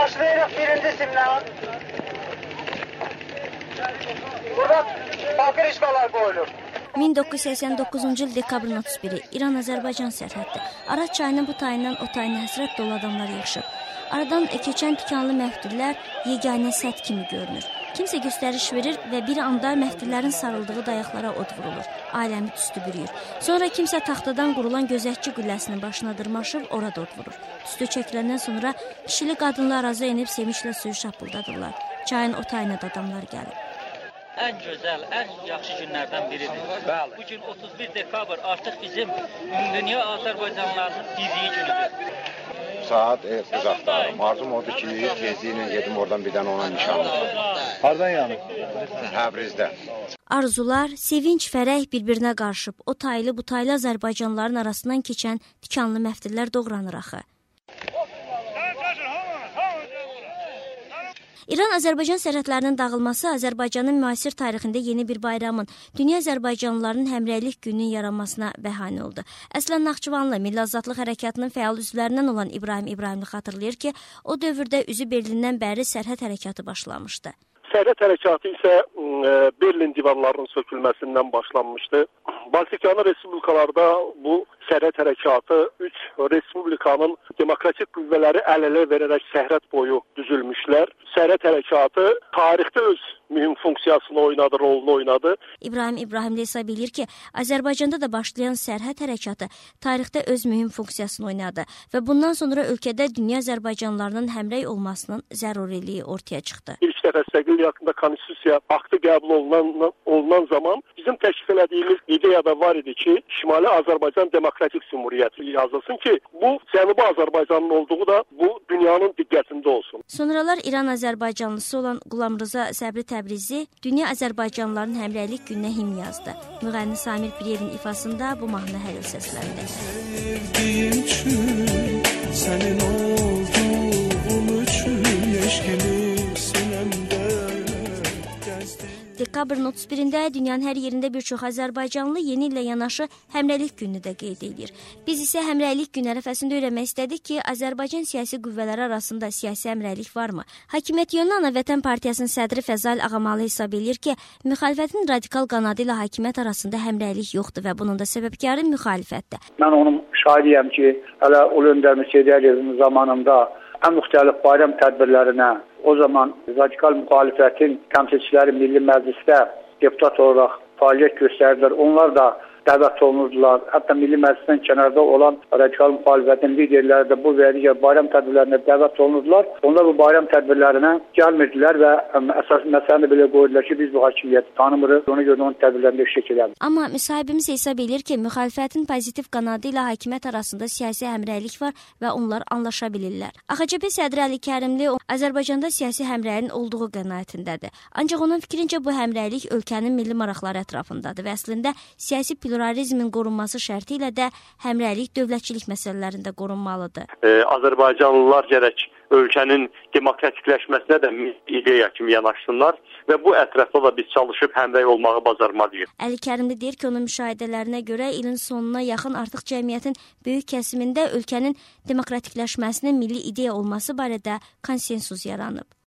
Başlayırıq birinci simdən. Burada pakrişkalar qoyulur. 1989-cu il dekabrın 31-i İran-Azərbaycan sərhəddi. Araz çayının bu tayından o tayına həsrət dolu adamlar yığışıb. Aradan keçən tikanlı məhdudlər yeganə sədd kimi görünür. Kimsə göstəriş verir və bir anda məhdudlərin sarıldığı dayaqlara od vurulur. Aləmi tüstü bürüyür. Sonra kimsə taxtadan qurulan gözətçi qülləsinin başına dırmaşıb orada od vurur. Tüstü çəkiləndən sonra kişili qadınlar araza enib sevinçlə suyu şapıldadırlar. Çayın o tayına da adamlar gəlib. Ən gözəl, ən yaxşı günlərdən biridir. Bəli. Bugün 31 dekabr artıq bizim dünya Azərbaycanlılarının birliyi günüdür. Saat uzaqdayım. Arzum odur ki, tezliklə gedim oradan bir dənə ona nişanlı. Hardan yanı? Təbrizdə. Arzular, sevinç, fərəh bir-birinə qarışıb. O taylı, bu taylı Azərbaycanlıların arasından keçən tikanlı məftillər doğranır axı. İran-Azərbaycan sərhədlərinin dağılması Azərbaycanın müasir tarixində yeni bir bayramın, dünya Azərbaycanlılarının həmrəylik gününün yaranmasına bəhanə oldu. Əslən Naxçıvanlı Milli Azadlıq Hərəkatının fəal üzvlərindən olan İbrahim İbrahimli xatırlayır ki, o dövrdə üzü Berlindən bəri sərhəd hərəkatı başlamışdı. Sərhəd hərəkatı isə Berlin divarlarının sökülməsindən başlanmışdı. Baltikanı respublikalarda bu sərhəd hərəkatı 3 respublikanın demokratik qüvvələri əl-ələ verərək sərhəd boyu düzülmüşlər. Sərhəd hərəkatı tarixdə öz mühüm funksiyasını oynadı, rolunu oynadı. İbrahim İbrahimli hesab edir ki, Azərbaycanda da başlayan sərhəd hərəkatı tarixdə öz mühüm funksiyasını oynadı və bundan sonra ölkədə dünya Azərbaycanlılarının həmrəy olmasının zəruriliyi ortaya çıxdı. İlk dəfə Səqil haqqında konstitusiya aktı qəbul olunan zaman bizim təklif elədiyimiz ideya da var idi ki, Şimali Azərbaycan Demokratik Cumhuriyyəti yazılsın ki, bu Cənubi Azərbaycanın olduğu da bu dünyanın diqqətində olsun. Sonralar İran Azərbaycanlısı olan Qulam Rza Səbri Təbrizi dünya Azərbaycanlıların həmrəylik gününə himn yazdı. Müğənni Samir Piriyevin ifasında bu mahnı həll səsləndi. Sevdiğim üçün, sənin olduğum üçün yeşkəni sinəmdə gəzdim. Dekabrın 31-də dünyanın hər yerində bir çox Azərbaycanlı yeni illə yanaşı həmrəylik gününü də qeyd edir. Biz isə həmrəylik günü ərəfəsində öyrənmək istədik ki, Azərbaycan siyasi qüvvələri arasında siyasi həmrəylik varmı? Hakimiyyət yönlü Ana Vətən Partiyasının sədri Fəzail Ağamalı hesab edir ki, müxalifətin radikal qanadı ilə hakimiyyət arasında həmrəylik yoxdur və bunun da səbəbkarı müxalifətdir. Mən onun şahidiyəm ki, hələ Ulu Öndər Müseyid Əliyevin zamanında ən müxtəlif bayram tədbirlərinə o zaman radikal müxalifətin təmsilçiləri Milli Məclisdə deputat olaraq fəaliyyət göstərdilər. Onlar da dəvət olunurdular. Hətta Milli Məclisdən kənarda olan radikal müxalifətin liderləri də bu və digər bayram tədbirlərinə dəvət olunurdular. Onlar bu bayram tədbirlərinə gəlmirdilər və əsas məsələni belə qoydular ki, biz bu hakimiyyəti tanımırıq. Ona görə onun tədbirlərində iştirak edirik. Amma müsahibimiz hesab edir ki, müxalifətin pozitiv qanadı ilə hakimiyyət arasında siyasi həmrəylik var və onlar anlaşa bilirlər. AXCP sədri Əli Kərimli Azərbaycanda siyasi həmrəyliyin olduğu qənaətindədir. Ancaq onun fikrincə bu həmrəylik ölkənin milli maraqları ətrafındadır və əslində siyasi pluralizmin qorunması şərti ilə də həmrəylik dövlətçilik məsələlərində qorunmalıdır. Azərbaycanlılar gərək ölkənin demokratikləşməsinə də ideya kimi yanaşsınlar və bu ətrafda da biz çalışıb həmrəy olmağı bacarmalıyıq. Əli Kərimli deyir ki, onun müşahidələrinə görə ilin sonuna yaxın artıq cəmiyyətin böyük kəsimində ölkənin demokratikləşməsinin milli ideya olması barədə konsensus yaranıb.